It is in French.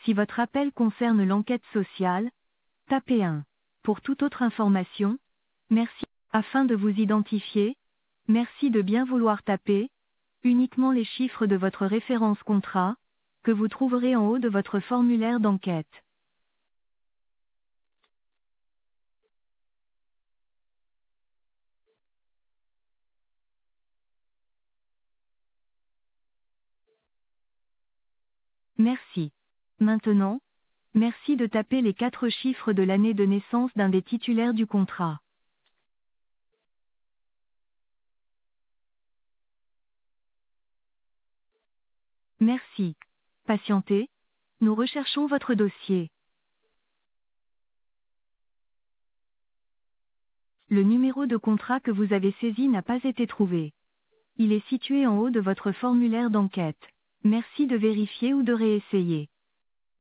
Si votre appel concerne l'enquête sociale, tapez 1. Pour toute autre information, merci. Afin de vous identifier, merci de bien vouloir taper uniquement les chiffres de votre référence contrat, que vous trouverez en haut de votre formulaire d'enquête. Merci. Maintenant, merci de taper les 4 chiffres de l'année de naissance d'un des titulaires du contrat. Merci. Patientez, nous recherchons votre dossier. Le numéro de contrat que vous avez saisi n'a pas été trouvé. Il est situé en haut de votre formulaire d'enquête. Merci de vérifier ou de réessayer.